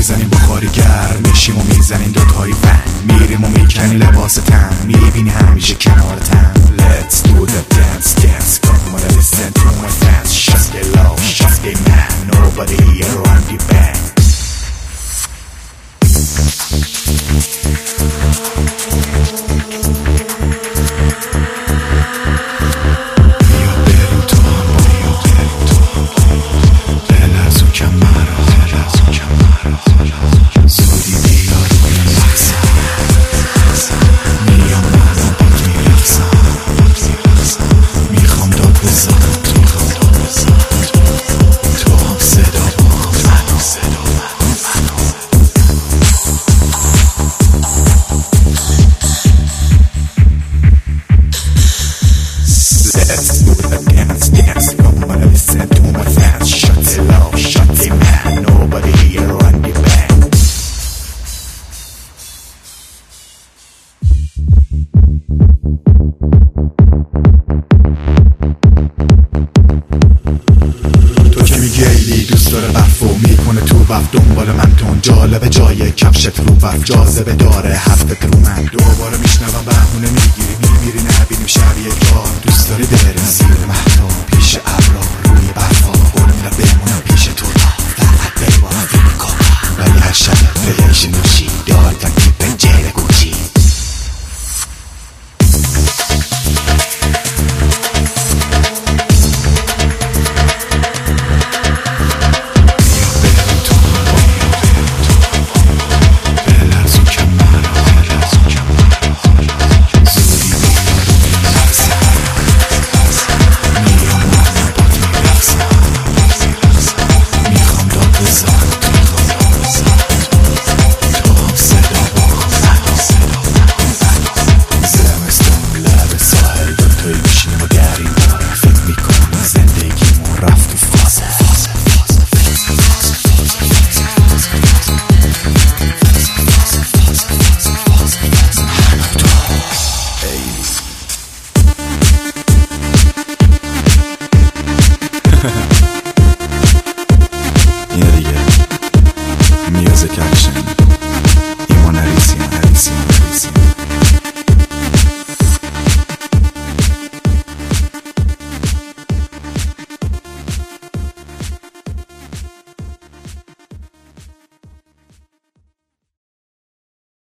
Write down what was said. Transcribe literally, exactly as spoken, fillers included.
میزنیم بخاری گرم میشیم و میزنیم دوتایی ون میریم و میکنی لباس تن میبینی همیشه کنار تن Let's do the dance dance Come on and listen to my fans Just get low, just get mad Nobody here on the band Let's do the dance, dance Come on and listen to my fans Shut it low, shut it man Nobody here on the band تو که میگیلی دوست داره برفو میکنه تو بف دنبال من تون جالب جای کفشت رو بف جاذبه داره هفتت رو من دوباره میشنوم بهونه میگیری میمیری نبینیم شب یک بار دوست داری بری زیر مهتاب پیش ابرا